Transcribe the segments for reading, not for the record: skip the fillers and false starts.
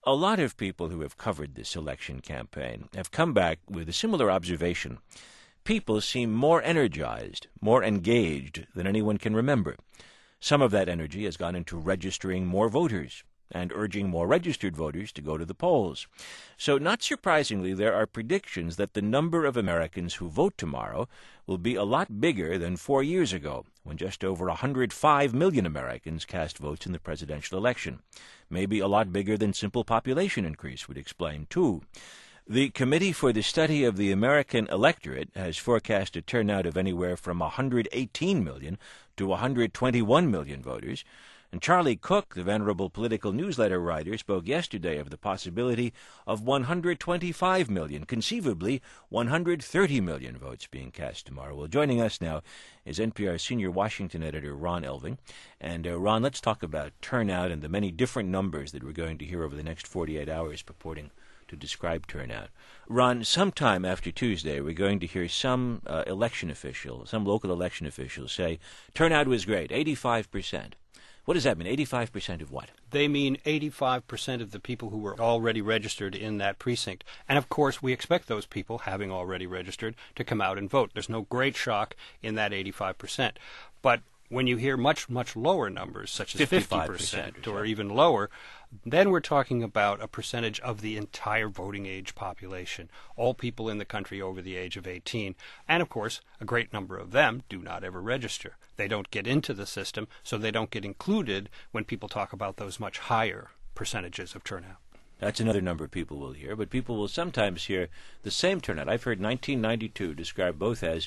A lot of people who have covered this election campaign have come back with a similar observation. People seem more energized, more engaged than anyone can remember. Some of that energy has gone into registering more voters and urging more registered voters to go to the polls. So, not surprisingly, there are predictions that the number of Americans who vote tomorrow will be a lot bigger than 4 years ago, when just over 105 million Americans cast votes in the presidential election. Maybe a lot bigger than simple population increase would explain, too. The Committee for the Study of the American Electorate has forecast a turnout of anywhere from 118 million to 121 million voters. And Charlie Cook, the venerable political newsletter writer, spoke yesterday of the possibility of 125 million, conceivably 130 million votes being cast tomorrow. Well, joining us now is NPR senior Washington editor Ron Elving. And Ron, let's talk about turnout and the many different numbers that we're going to hear over the next 48 hours purporting to describe turnout. Ron, sometime after Tuesday, we're going to hear some election official, some local election officials say turnout was great, 85%. What does that mean? 85% of what? They mean 85% of the people who were already registered in that precinct. And of course, we expect those people, having already registered, to come out and vote. There's no great shock in that 85%. But when you hear much, much lower numbers, such as 50% or even lower, then we're talking about a percentage of the entire voting age population, all people in the country over the age of 18. And, of course, a great number of them do not ever register. They don't get into the system, so they don't get included when people talk about those much higher percentages of turnout. That's another number people will hear, but people will sometimes hear the same turnout. I've heard 1992 described both as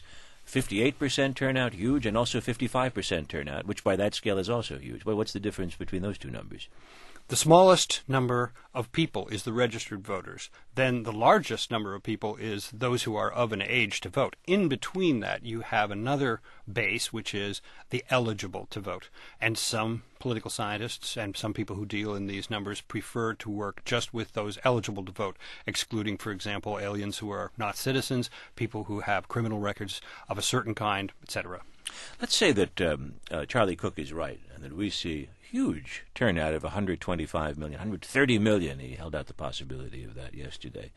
58% turnout, huge, and also 55% turnout, which by that scale is also huge. Well, what's the difference between those two numbers? The smallest number of people is the registered voters. Then the largest number of people is those who are of an age to vote. In between that, you have another base, which is the eligible to vote. And some political scientists and some people who deal in these numbers prefer to work just with those eligible to vote, excluding, for example, aliens who are not citizens, people who have criminal records of a certain kind, etc. Let's say that Charlie Cook is right and that we see huge turnout of 125 million, 130 million. He held out the possibility of that yesterday.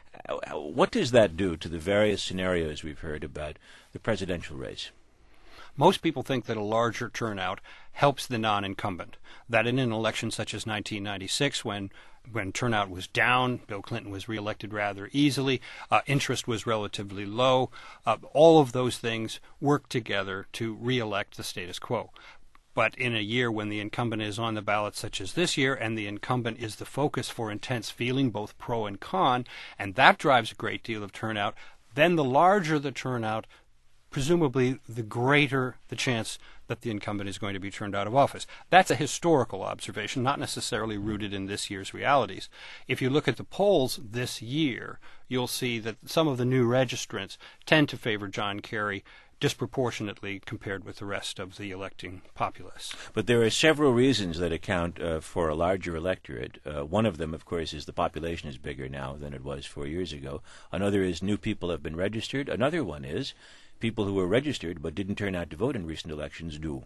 What does that do to the various scenarios we've heard about the presidential race? Most people think that a larger turnout helps the non-incumbent, that in an election such as 1996, when turnout was down, Bill Clinton was reelected rather easily, interest was relatively low, all of those things work together to reelect the status quo. But in a year when the incumbent is on the ballot, such as this year, and the incumbent is the focus for intense feeling, both pro and con, and that drives a great deal of turnout, then the larger the turnout, presumably the greater the chance that the incumbent is going to be turned out of office. That's a historical observation, not necessarily rooted in this year's realities. If you look at the polls this year, you'll see that some of the new registrants tend to favor John Kerry disproportionately compared with the rest of the electing populace. But there are several reasons that account for a larger electorate. One of them, of course, is the population is bigger now than it was 4 years ago. Another is new people have been registered. Another one is people who were registered but didn't turn out to vote in recent elections do.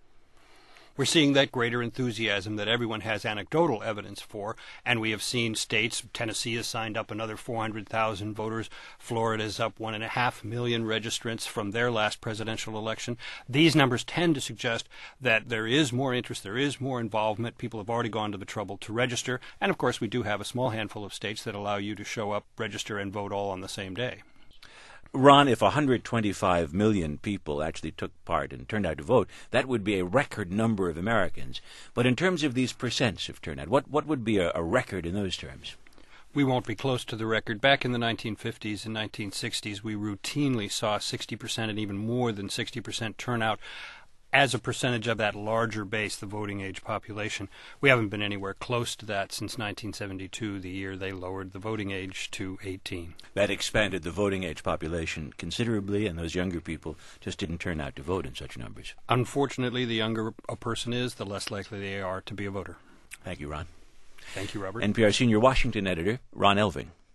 We're seeing that greater enthusiasm that everyone has anecdotal evidence for, and we have seen states, Tennessee has signed up another 400,000 voters, Florida's up 1.5 million registrants from their last presidential election. These numbers tend to suggest that there is more interest, there is more involvement, people have already gone to the trouble to register, and of course we do have a small handful of states that allow you to show up, register, and vote all on the same day. Ron, if 125 million people actually took part and turned out to vote, that would be a record number of Americans. But in terms of these percents of turnout, what would be a record in those terms? We won't be close to the record. Back in the 1950s and 1960s, we routinely saw 60% and even more than 60% turnout as a percentage of that larger base, the voting age population. We haven't been anywhere close to that since 1972, the year they lowered the voting age to 18. That expanded the voting age population considerably, and those younger people just didn't turn out to vote in such numbers. Unfortunately, the younger a person is, the less likely they are to be a voter. Thank you, Ron. Thank you, Robert. NPR senior Washington editor, Ron Elving.